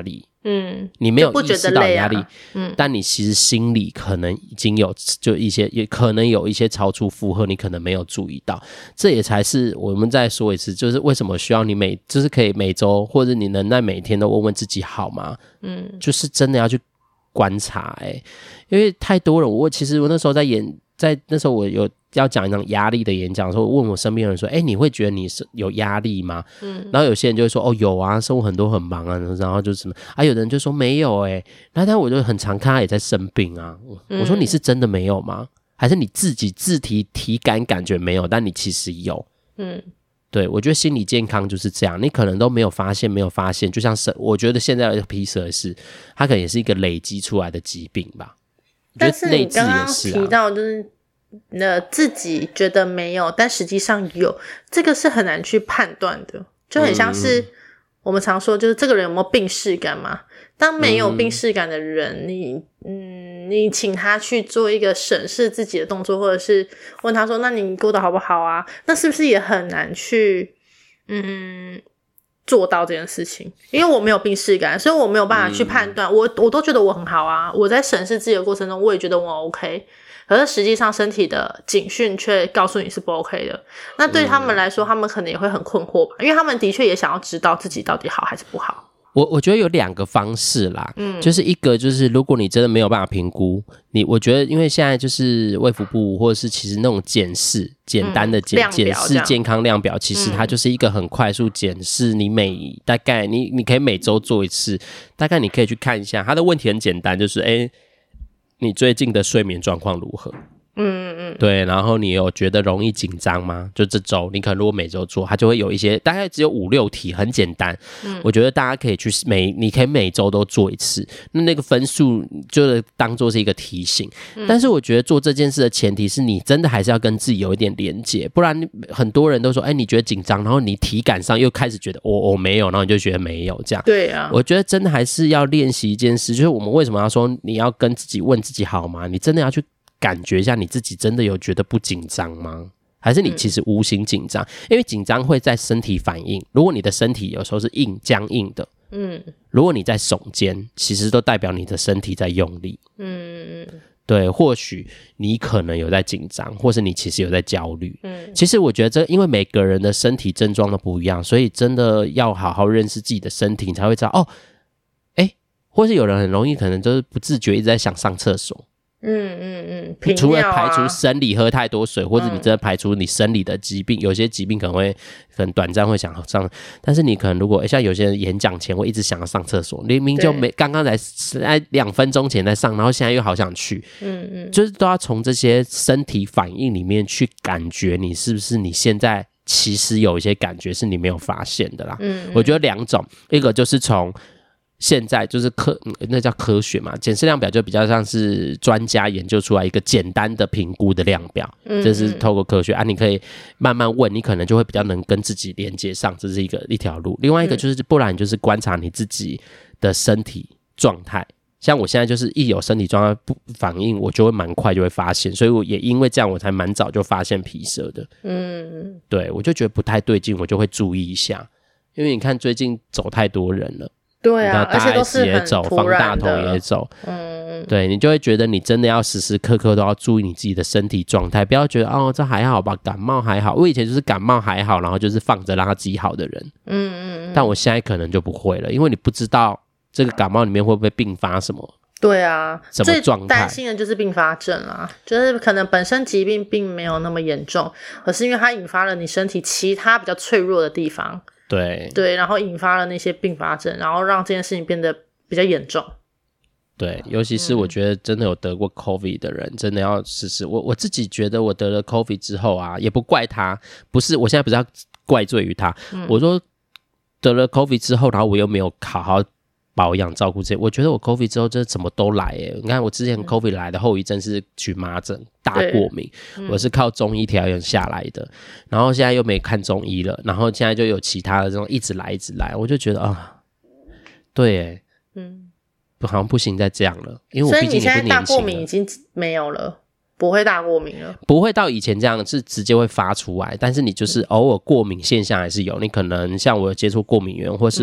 嗯， 你没有意识到压力， 啊嗯， 但你其实心里可能已经有就一些，也可能有一些超出负荷，你可能没有注意到。这也才是我们再说一次，就是为什么需要你每就是可以每周或者你能在每天都问问自己好吗？嗯，就是真的要去观察哎、欸，因为太多人，我其实我那时候在演。在那时候我有要讲一场压力的演讲的时候，我问我身边的人说：“哎、欸，你会觉得你是有压力吗？”嗯，然后有些人就会说：“哦，有啊，生活很多很忙啊。”然后就什么啊，有的人就说没有哎、欸，那但我就很常看他也在生病啊。我说你是真的没有吗？还是你自己自体体感感觉没有，但你其实有？嗯，对，我觉得心理健康就是这样，你可能都没有发现，没有发现，就像是我觉得现在的皮蛇是，它可能也是一个累积出来的疾病吧。 但是你刚刚提到就是呃自己觉得没有，但实际上有，这个是很难去判断的，就很像是我们常说就是这个人有没有病识感嘛。当没有病识感的人，你嗯，你请他去做一个审视自己的动作，或者是问他说那你过得好不好啊，那是不是也很难去嗯做到这件事情？因为我没有病识感，所以我没有办法去判断、嗯、我我都觉得我很好啊，我在审视自己的过程中我也觉得我 OK， 可是实际上身体的警讯却告诉你是不 OK 的。那对他们来说、嗯、他们可能也会很困惑吧，因为他们的确也想要知道自己到底好还是不好。 我我觉得有两个方式啦，嗯，就是一个就是如果你真的没有办法评估你，我觉得因为现在就是卫福部或者是其实那种检视简单的检检视健康量表，其实它就是一个很快速检视，你每大概你你可以每周做一次，大概你可以去看一下，它的问题很简单，就是哎，你最近的睡眠状况如何？嗯嗯嗯，对，然后你有觉得容易紧张吗？就这周，你可能如果每周做，它就会有一些，大概只有五六题，很简单。嗯，我觉得大家可以去每，你可以每周都做一次，那那个分数就当做是一个提醒。嗯、但是我觉得做这件事的前提是你真的还是要跟自己有一点连结，不然很多人都说，哎，你觉得紧张，然后你体感上又开始觉得我我没有，然后你就觉得没有这样。 对啊， 我觉得真的还是要练习一件事，就是我们为什么要说你要跟自己问自己好吗？你真的要去感觉一下你自己真的有觉得不紧张吗？还是你其实无形紧张、嗯、因为紧张会在身体反应，如果你的身体有时候是硬僵硬的，嗯，如果你在耸肩，其实都代表你的身体在用力，嗯，对，或许你可能有在紧张，或是你其实有在焦虑，嗯，其实我觉得这因为每个人的身体症状都不一样，所以真的要好好认识自己的身体，你才会知道哦，哎，或是有人很容易可能就是不自觉一直在想上厕所， 嗯嗯嗯，频除了尿啊排除生理喝太多水，或者你真的排除你生理的疾病，嗯、有些疾病可能会可能短暂会想上，但是你可能如果像有些人演讲前会一直想要上厕所，明明就没刚刚才在两分钟前在上，然后现在又好想去，嗯嗯，就是都要从这些身体反应里面去感觉你是不是你现在其实有一些感觉是你没有发现的啦。嗯, 嗯，我觉得两种，一个就是从现在就是科那叫科学嘛，检视量表就比较像是专家研究出来一个简单的评估的量表，嗯嗯，这是透过科学啊，你可以慢慢问，你可能就会比较能跟自己连接上，这是一个一条路。另外一个就是，不然你就是观察你自己的身体状态。像我现在就是一有身体状态不反应，我就会蛮快就会发现，所以我也因为这样，我才蛮早就发现皮蛇的。嗯，对，我就觉得不太对劲，我就会注意一下，因为你看最近走太多人了。 对啊， 而且都是很突然的，方大同也走，嗯，对，你就会觉得你真的要时时刻刻都要注意你自己的身体状态，不要觉得哦这还好吧，感冒还好。我以前就是感冒还好，然后就是放着让它自己好的人，嗯嗯嗯，但我现在可能就不会了，因为你不知道这个感冒里面会不会并发什么。 对啊， 什么状态？ 最担心的就是并发症啦，就是可能本身疾病并没有那么严重，而是因为它引发了你身体其他比较脆弱的地方。 对对，然后引发了那些并发症，然后让这件事情变得比较严重。 对，尤其是我觉得真的有得过 COVID 的人，嗯、真的要试试。我我自己觉得我得了 COVID 之后啊，也不怪他，不是，我现在不是要怪罪于他，嗯、我说得了 COVID 之后，然后我又没有好好保养照顾这些，我觉得我 COVID 之后真的怎么都来耶。你看我之前 COVID 来的后遗症是荨麻疹、大过敏，嗯、我是靠中医调养下来的，然后现在又没看中医了，然后现在就有其他的这种一直来一直来，我就觉得啊，对耶，嗯，好像不行再这样了，因为我毕竟也不年轻了。所以你现在大过敏已经没有了。不会大过敏了， 不会到以前这样是直接会发出来，但是你就是偶尔过敏现象还是有，你可能像我有接触过敏源，或是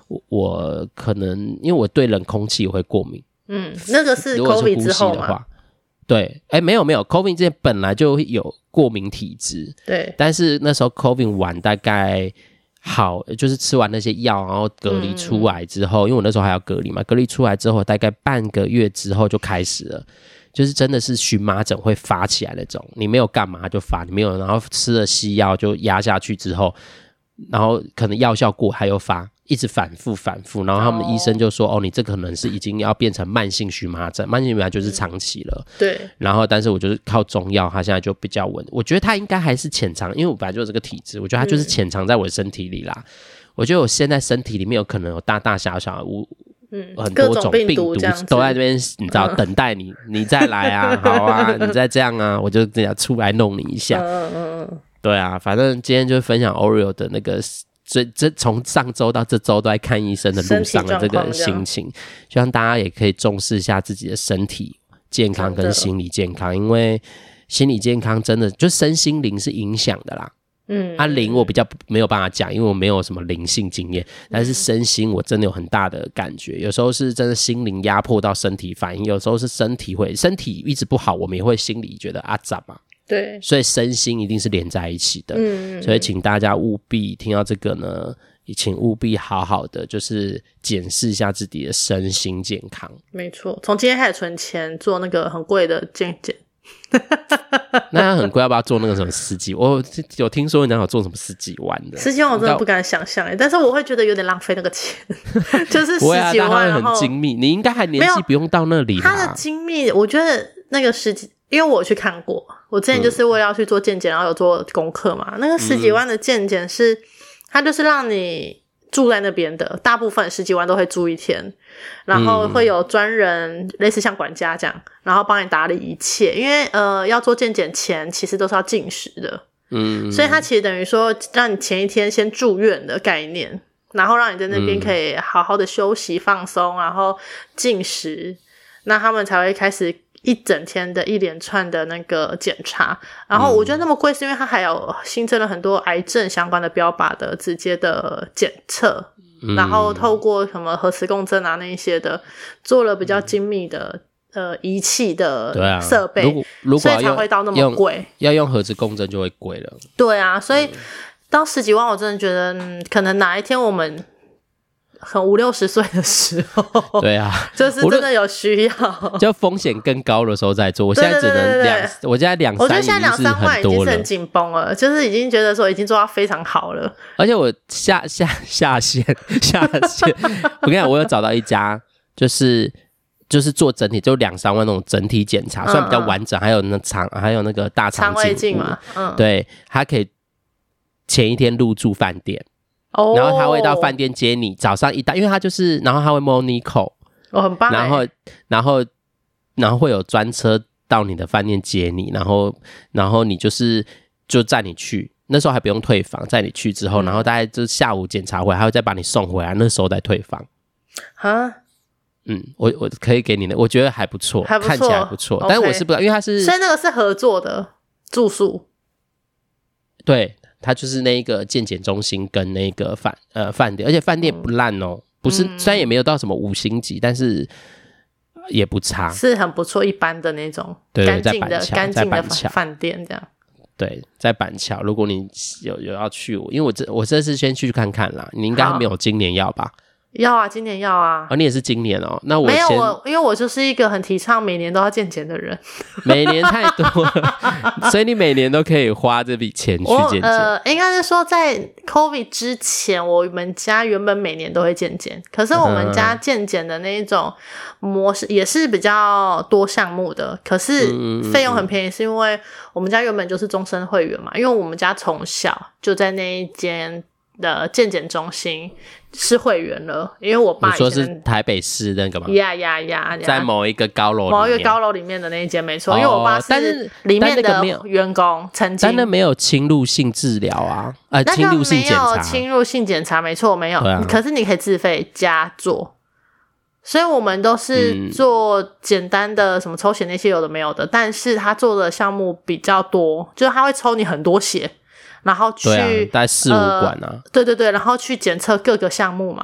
我我可能因为我对冷空气也会过敏。 嗯，那个是 COVID 之后吗？ 对，哎，没有没有 ，COVID 之前本来就有过敏体质， 对， 但是那时候 COVID 完大概好，就是吃完那些药，然后隔离出来之后，嗯、因为我那时候还要隔离嘛，隔离出来之后大概半个月之后就开始了，就是真的是荨麻疹会发起来那种，你没有干嘛就发，你没有，然后吃了西药就压下去之后，然后可能药效过还有发。一直反复反复，然后他们医生就说：“ 哦, 哦，你这可能是已经要变成慢性荨麻疹，慢性荨麻疹就是长期了。嗯” 对。 然后，但是我就是靠中药，他现在就比较稳。我觉得他应该还是潜藏，因为我本来就有这个体质，我觉得他就是潜藏在我的身体里啦。嗯、我觉得我现在身体里面有可能有大大小小的无嗯很多种病毒都在这边，你知道、嗯、等待你，你再来啊，好啊，你再这样啊，我就这样出来弄你一下。嗯嗯嗯。对啊，反正今天就分享 Oreo 的那个。所以这从上周到这周都在看医生的路上的这个心情，希望大家也可以重视一下自己的身体健康跟心理健康，因为心理健康真的就身心灵是影响的啦。嗯，啊灵我比较没有办法讲，因为我没有什么灵性经验，但是身心我真的有很大的感觉，有时候是真的心灵压迫到身体反应，有时候是身体会身体一直不好，我们也会心里觉得啊咋嘛。 对， 所以身心一定是连在一起的。嗯，所以请大家务必听到这个呢，也请务必好好的就是检视一下自己的身心健康。 没错，从今天开始存钱做那个很贵的健检。 那很贵，要不要做那个什么十几？我有听说人家有做什么十几万的， 十几万我真的不敢想象哎，但是我会觉得有点浪费那个钱，就是十几万， 不会啊，很精密。你应该还年纪不用到那里啦。 他的精密，我觉得那个十几。因为我去看过，我之前就是为了要去做健检，然后有做功课嘛。那个十几万的健检是，它就是让你住在那边的，大部分十几万都会住一天，然后会有专人，类似像管家这样，然后帮你打理一切。因为呃，要做健检前其实都是要禁食的，嗯，所以它其实等于说让你前一天先住院的概念，然后让你在那边可以好好的休息放松，然后禁食，那他们才会开始。一整天的一连串的那个检查，然后我觉得那么贵是因为它还有新增了很多癌症相关的标靶的直接的检测、嗯、然后透过什么核磁共振啊那一些的做了比较精密的、嗯、呃仪器的设备、啊、如果如果所以才会到那么贵， 要用核磁共振就会贵了。 对啊，所以到十几万我真的觉得、嗯、可能哪一天我们很五六十岁的时候， 对啊， 就是真的有需要， 就风险更高的时候再做。我现在只能两，我现在两三， 我觉得现在两三万已经是很紧绷了，就是已经觉得说已经做到非常好了。 而且我下下下线下线，我跟你讲，我有找到一家，就是就是做整体就两三万那种整体检查，算比较完整，还有那肠，还有那个大肠肠胃镜嘛，嗯， 对，它可以前一天入住饭店。Oh, 然后他会到饭店接你，早上一到，因为他就是，然后他会摸你口， 哦，很棒。 然后，然后，然后会有专车到你的饭店接你，然后，然后你就是就载你去，那时候还不用退房，载你去之后，嗯、然后大概就是下午检查回来，他会再把你送回来，那时候再退房。 哈， 嗯，我我可以给你的，我觉得还不错， 还不错看起来不错， okay. 但是我是不知道，因为他是， 所以那个是合作的住宿， 对。它就是那个健检中心跟那个饭呃饭店，而且饭店不烂哦，不是、嗯、虽然也没有到什么五星级，但是也不差， 是很不错，一般的那种干净的干净的饭店这样。 对，在板桥，如果你有有要去，因为我这我这次先去看看啦，你应该没有今年要吧？ 要啊，今年要啊！ 哦，你也是今年哦？那我没有我，因为我就是一个很提倡每年都要健检的人。 每年太多了，所以你每年都可以花这笔钱去健检。 呃，应该是说在 COVID 之前，我们家原本每年都会健检，可是我们家健检的那一种模式也是比较多项目的，可是费用很便宜，是因为我们家原本就是终身会员嘛，因为我们家从小就在那一间的健检中心是会员了，因为我爸以前你说是台北市那个吗？ 呀呀呀， 在某一个高楼里面， 某一个高楼里面的那一间没错、哦，因为我爸是里面的员工，曾经但那没有侵入性治疗啊，呃，侵入性检查， 那个没有侵入性检查，没错，没有、啊，可是你可以自费加做。所以我们都是做简单的什么抽血那些有的没有的、嗯、但是他做的项目比较多，就是他会抽你很多血，然后去对啊，大概四五管啊、 呃、对对对，然后去检测各个项目嘛，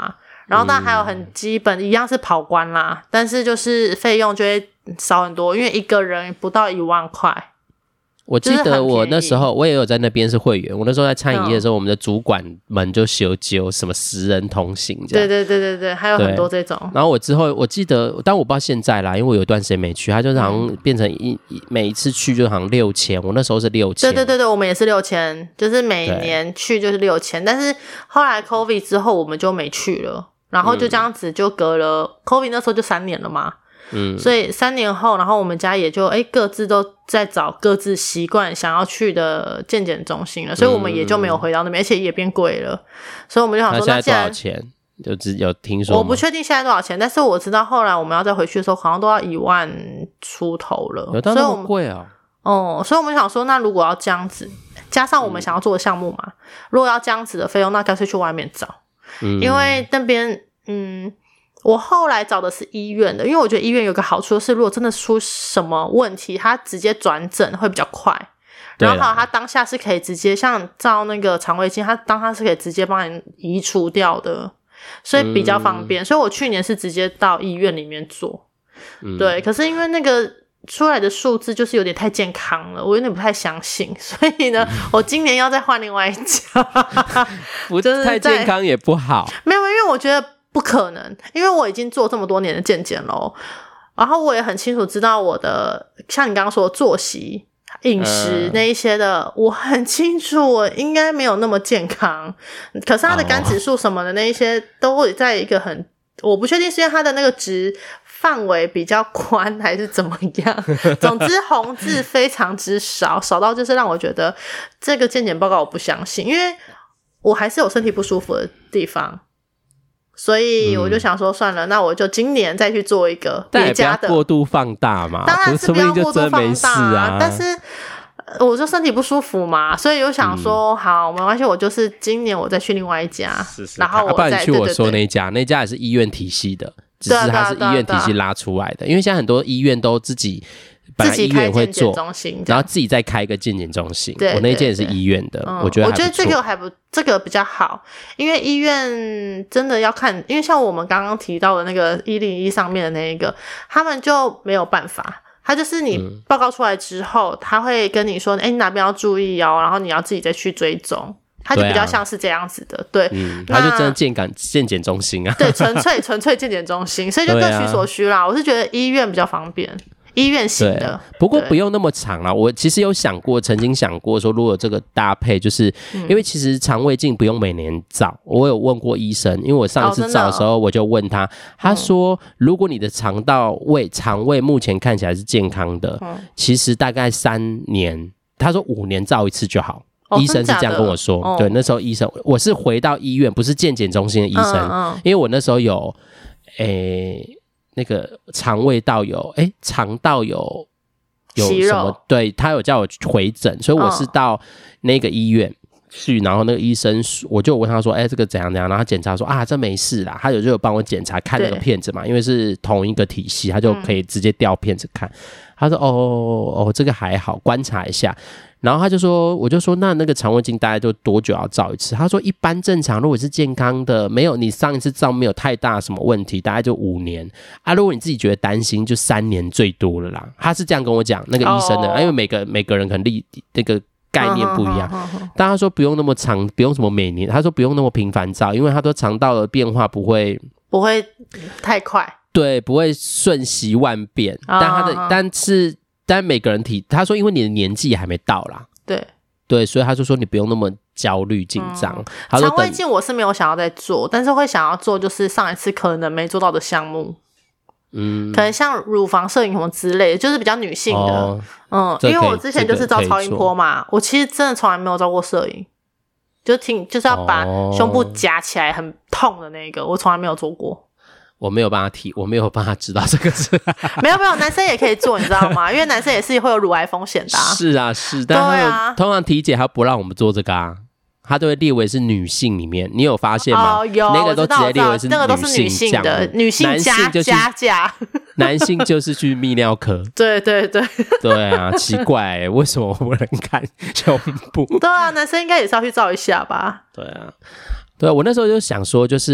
然后当然还有很基本、嗯、一样是跑关啦，但是就是费用就会少很多，因为一个人不到一万块。 我记得我那时候我也有在那边是会员，我那时候在餐饮业的时候、嗯、我们的主管们就修揪什么十人同行这样， 对对对对对，还有很多这种。 然后我之后我记得，但我不知道现在啦，因为我有一段时间没去，它就是好像变成一、嗯、每一次去就好像六千，我那时候是六千。 对对对对，我们也是六千，就是每年去就是六千，但是后来 COVID 之后我们就没去了，然后就这样子就隔了、嗯、COVID 那时候就三年了嘛。嗯，所以三年后，然后我们家也就哎各自都在找各自习惯想要去的健检中心了，所以我们也就没有回到那边，而且也变贵了，所以我们就想说， 那现在多少钱？就只有听说吗？ 我不确定现在多少钱，但是我知道后来我们要再回去的时候，好像都要一万出头了， 有到那么贵啊？ 哦，所以我们想说，那如果要这样子，加上我们想要做的项目嘛，嗯、如果要这样子的费用，那干脆去外面找，嗯、因为那边嗯。我后来找的是医院的，因为我觉得医院有个好处是，如果真的出什么问题，他直接转诊会比较快。然后还有他当下是可以直接像照那个肠胃镜，他当下是可以直接帮你移除掉的，所以比较方便。嗯、所以我去年是直接到医院里面做，嗯、对。可是因为那个出来的数字就是有点太健康了，我有点不太相信，所以呢，嗯、我今年要再换另外一家， 不就是太健康也不好。 没有，因为我觉得。不可能，因为我已经做这么多年的健检咯，然后我也很清楚知道我的像你刚刚说的作息饮食那一些的、呃、我很清楚我应该没有那么健康，可是他的肝指数什么的那一些都会在一个很我不确定是因为他的那个值范围比较宽还是怎么样总之红字非常之少，少到就是让我觉得这个健检报告我不相信，因为我还是有身体不舒服的地方，所以我就想说算了、嗯、那我就今年再去做一个别家的，但也不要过度放大嘛， 当然是不要过度放大啊， 但是我就身体不舒服嘛，所以我想说、嗯、好没关系，我就是今年我再去另外一家， 是是， 然后我再、 啊、不然你去我说那一家，那家也是医院体系的，只是它是医院体系拉出来的，因为现在很多医院都自己本来医院会做，然后自己再开一个健检中心，我那间也是医院的、嗯、我觉得还不错， 我觉得这个还不这个比较好，因为医院真的要看，因为像我们刚刚提到的那个一零一上面的那一个，他们就没有办法，他就是你报告出来之后、嗯、他会跟你说诶你哪边要注意哦，然后你要自己再去追踪，他就比较像是这样子的，对、啊、对、 嗯，他就真的健感健检中心啊， 对，纯粹纯粹健检中心，所以就各取所需啦、啊、我是觉得医院比较方便，医院型的， 不过不用那么长啦。我其实有想过，曾经想过说，如果这个搭配，就是因为其实肠胃镜不用每年照。我有问过医生，因为我上一次照的时候，我就问他，哦哦、他说，如果你的肠道胃、肠胃目前看起来是健康的，嗯、其实大概三年，他说五年照一次就好。哦、医生是这样跟我说，哦、对，那时候医生，我是回到医院，不是健检中心的医生，嗯嗯、因为我那时候有，诶。那个肠胃道有哎，肠道有有什么？对，他有叫我回诊，所以我是到那个医院去，然后那个医生我就问他说：“哎，这个怎样怎样？”然后他检查说：“啊，这没事啦。”他有就有帮我检查看那个片子嘛，因为是同一个体系，他就可以直接调片子看。嗯、他说：“哦哦，这个还好，观察一下。”然后他就说，我就说那那个肠胃镜大概就多久要照一次？他说一般正常，如果是健康的，没有你上一次照没有太大什么问题，大概就五年啊。如果你自己觉得担心，就三年最多了啦。他是这样跟我讲，那个医生的， oh. 因为每个每个人可能立那个概念不一样， oh, oh, oh, oh. 但他说不用那么长，不用什么每年，他说不用那么频繁照，因为他说肠道的变化不会不会太快， 对，不会瞬息万变。Oh, 但他的 oh, oh. 但是。但每个人体，他说因为你的年纪还没到啦， 对对，所以他就说你不用那么焦虑紧张。 嗯、肠胃镜我是没有想要再做，但是会想要做就是上一次可能没做到的项目，嗯，可能像乳房摄影什么之类的，就是比较女性的，哦、嗯，因为我之前就是照超音波嘛，我其实真的从来没有照过摄影，就听就是要把胸部夹起来很痛的那个，我从来没有做过。 我没有办法提，我没有办法知道这个字。 没有没有，男生也可以做，你知道吗？因为男生也是会有乳癌风险的、啊。是啊是，但他、啊、通常体检他不让我们做这个啊，他都会列为是女性里面，你有发现吗？ 哦，有， 那个都直接列为是那个都是女性的，女性加加加， 男性就是去泌尿科。 对对对对啊，奇怪、欸，为什么我不能看胸部？ 对啊，男生应该也是要去照一下吧？ 对啊，对啊，我那时候就想说，就是。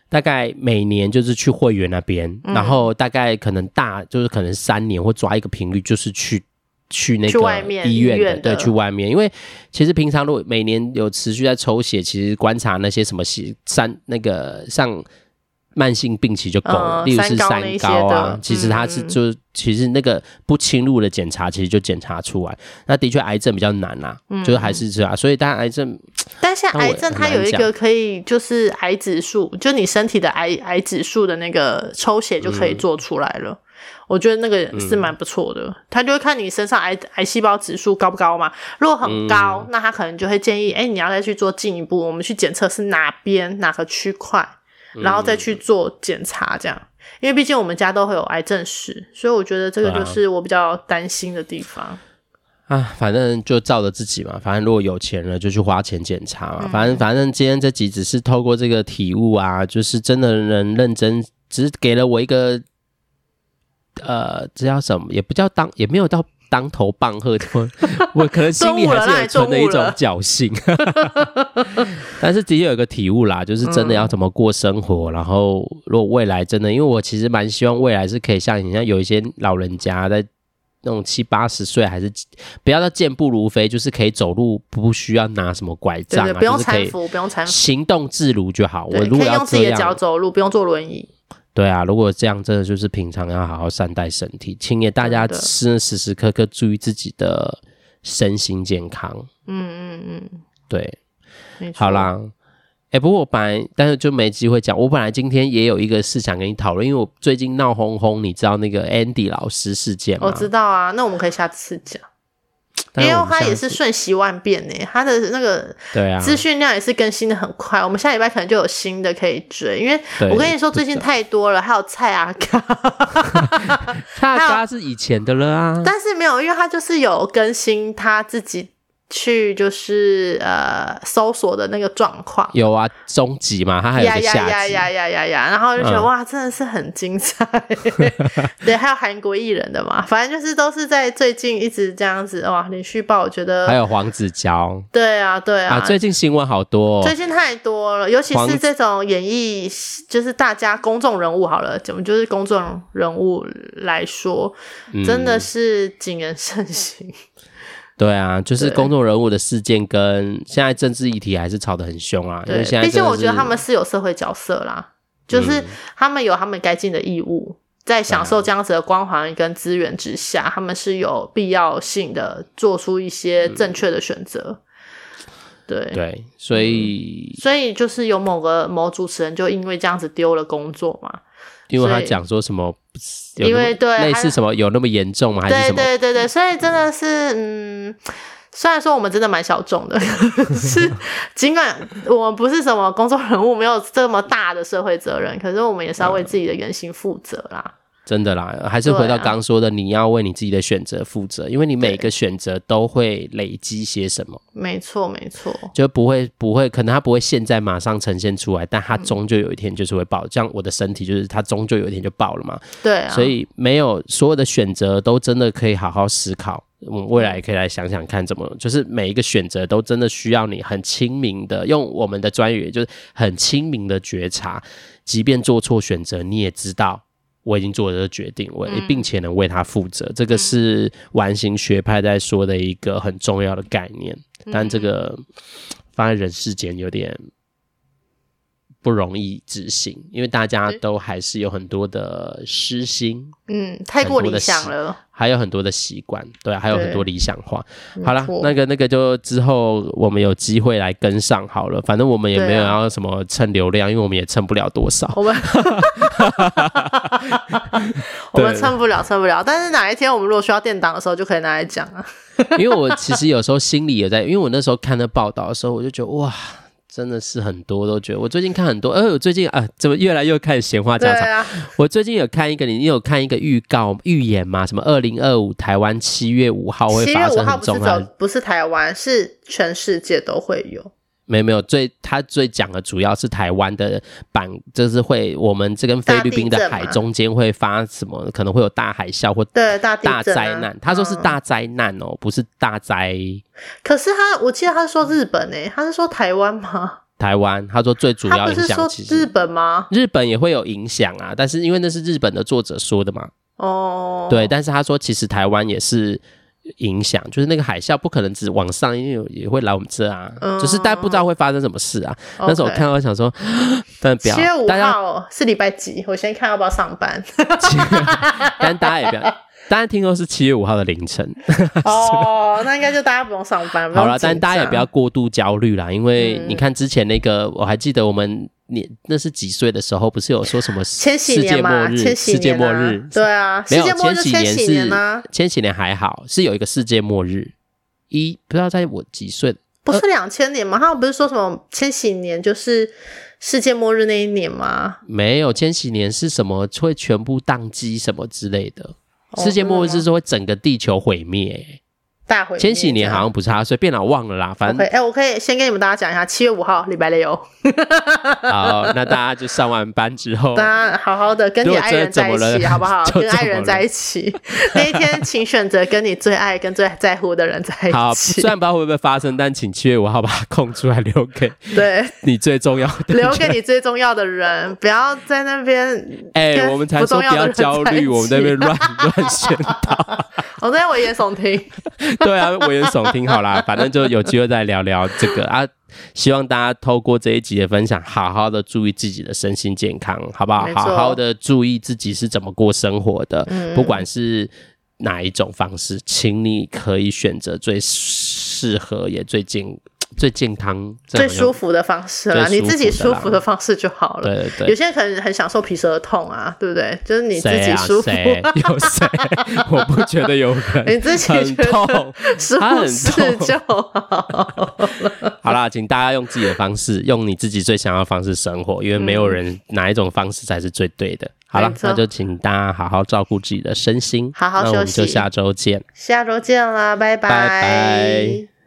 大概每年就是去会员那边， 嗯、 然后大概可能大就是可能三年或抓一个频率，就是去去那个医院 的, 院的对，去外面。因为其实平常如果每年有持续在抽血，其实观察那些什么三那个像慢性病期就够了、嗯、例如是三高啊，其实它是就、嗯、其实那个不侵入的检查其实就检查出来。那的确癌症比较难啦、啊嗯、就是还是这样，所以当然癌症， 但是癌症它有一个可以就是癌指数，就你身体的癌癌指数的那个抽血就可以做出来了、嗯、我觉得那个是蛮不错的、嗯、他就会看你身上癌癌细胞指数高不高嘛，如果很高、嗯、那他可能就会建议哎，你要再去做进一步，我们去检测是哪边哪个区块，然后再去做检查这样，因为毕竟我们家都会有癌症史，所以我觉得这个就是我比较担心的地方啊。反正就照着自己嘛，反正如果有钱了就去花钱检查嘛、嗯、反正反正今天这集只是透过这个体悟啊，就是真的能认真，只是给了我一个呃这叫什么，也不叫当，也没有到当头棒喝，我可能心里还是有存的一种侥幸但是的确有一个体悟啦，就是真的要怎么过生活、嗯、然后如果未来真的，因为我其实蛮希望未来是可以像你像有一些老人家在那种七八十岁，还是不要到健步如飞，就是可以走路不需要拿什么拐杖、啊、 对对，不用搀扶，不用搀扶， 行动自如就好。我如果要可以用自己的脚走路，不用坐轮椅。 对啊，如果这样真的就是平常要好好善待身体，请也大家时时刻刻注意自己的身心健康。嗯嗯嗯，对，好啦。哎、欸，不过我本来但是就没机会讲，我本来今天也有一个事想跟你讨论，因为我最近闹哄哄，你知道那个 Andy 老师事件吗？ 我知道啊，那我们可以下次讲。因为他也是瞬息万变耶，他的那个资讯量也是更新的很快、啊、我们下礼拜可能就有新的可以追，因为我跟你说最近太多了，还有蔡阿嘎蔡阿嘎是以前的了啊， 但是没有，因为他就是有更新他自己去就是呃搜索的那个状况， 有啊，中集嘛，他还有一个下集，呀呀呀呀呀，然后就觉得、嗯、哇，真的是很精彩。对，还有韩国艺人的嘛，反正就是都是在最近一直这样子哇，连续报，我觉得还有黄子佼， 对啊对啊， 啊最近新闻好多、哦， 最近太多了，尤其是这种演艺，就是大家公众人物好了，我们就是公众人物来说，真的是谨言慎行。 对啊，就是公众人物的事件跟现在政治议题还是吵得很凶啊，因为现在毕竟我觉得他们是有社会角色啦，就是他们有他们该尽的义务，在享受这样子的光环跟资源之下，他们是有必要性的做出一些正确的选择。对对， 所以、 嗯、所以就是有某个某主持人就因为这样子丢了工作嘛， 因为他讲说什么， 因为对类似什么有那么严重吗？还是什么？ 对对对对，所以真的是嗯，虽然说我们真的蛮小众的，是尽管我们不是什么公众人物，没有这么大的社会责任，可是我们也是要为自己的言行负责啦。 真的啦，还是回到刚说的、啊、你要为你自己的选择负责，因为你每个选择都会累积些什么。 没错没错， 就不会不会可能它不会现在马上呈现出来，但它终究有一天就是会爆、嗯、像我的身体就是它终究有一天就爆了嘛。 对啊， 所以没有所有的选择都真的可以好好思考，我们未来也可以来想想看怎么，就是每一个选择都真的需要你很清明的，用我们的专业就是很清明的觉察，即便做错选择你也知道我已经做了这个决定，我并且能为他负责、嗯、这个是完形学派在说的一个很重要的概念、嗯、但这个放在人世间有点不容易执行，因为大家都还是有很多的私心， 嗯，太过理想了， 还有很多的习惯，对，还有很多理想化。好啦，那个那个就之后我们有机会来跟上好了，反正我们也没有要什么蹭流量、啊、因为我们也蹭不了多少，我们我们蹭不了蹭不了，但是哪一天我们如果需要电档的时候就可以拿来讲啊。 因为我其实有时候心里有在，因为我那时候看那报道的时候我就觉得哇，真的是很多都觉得，我最近看很多，呃，我最近啊，怎么越来越开始闲话家常、啊？我最近有看一个，你有看一个预告预言吗？什么二零二五台湾七月五号会发生很重要， 不是台湾，是全世界都会有。 没有没有，最他最讲的主要是台湾的版，就是会我们这跟菲律宾的海中间会发什么，可能会有大海啸或对大地震、 啊、大灾难。他说是大灾难哦，嗯、不是大灾。 可是他，我记得他是说日本诶，他是说台湾吗？ 台湾，他说最主要影响其实日本吗？ 日本也会有影响啊，但是因为那是日本的作者说的嘛。 哦， 对，但是他说其实台湾也是影响，就是那个海啸不可能只往上，因为也会来我们这啊，嗯、就是大家不知道会发生什么事啊。Okay. 那时候我看到想说，但不要。 七月五号是礼拜几？我先看要不要上班。 但大家也不要。当然听说是七月五号的凌晨哦，那应该就大家不用上班。 好了，但大家也不要过度焦虑啦，因为你看之前那个，嗯、我还记得我们年那是几岁的时候，不是有说什么世界末日？ 千禧年嘛， 世界末日， 对啊， 没有世界末日千禧年是啊， 千禧年还好，是有一个世界末日，一不知道在我几岁， 不是两千年吗？他们不是说什么千禧年就是世界末日那一年吗？ 没有，千禧年是什么会全部宕机什么之类的。世界末日是说会整个地球毁灭、欸， 大毁灭。 千禧年好像不是他，随便啦，忘了啦，反正。 哎、okay, 欸，我可以先跟你们大家讲一下，七月五号礼拜六。 好，那大家就上完班之后， 大家好好的跟你爱人在一起，好不好？跟爱人在一起，那一天请选择跟你最爱跟最在乎的人在一起。 好，虽然不知道会不会发生，但请七月五号把它空出来留给对你最重要的人， 留给你最重要的人，不要在那边。 哎、欸，我们才说不要焦虑，我们在那边乱乱宣导。 我在危言耸听。 对啊，危言耸听好啦，反正就有机会再聊聊这个啊。希望大家透过这一集的分享，好好的注意自己的身心健康，好不好？好好的注意自己是怎么过生活的，嗯、不管是哪一种方式，请你可以选择最适合也最健最健康、 最舒服的方式啦，你自己舒服的方式就好了。 对对对， 有些人可能很享受皮舌痛啊，对不对？就是你自己舒服。 谁啊、谁有谁？我不觉得有人。 你自己很痛， 舒适就好了。 好啦，请大家用自己的方式，用你自己最想要的方式生活，因为没有人哪一种方式才是最对的。好了，那就请大家好好照顾自己的身心， 好好休息。 那我们就下周见， 下周见啦，拜拜。 拜拜。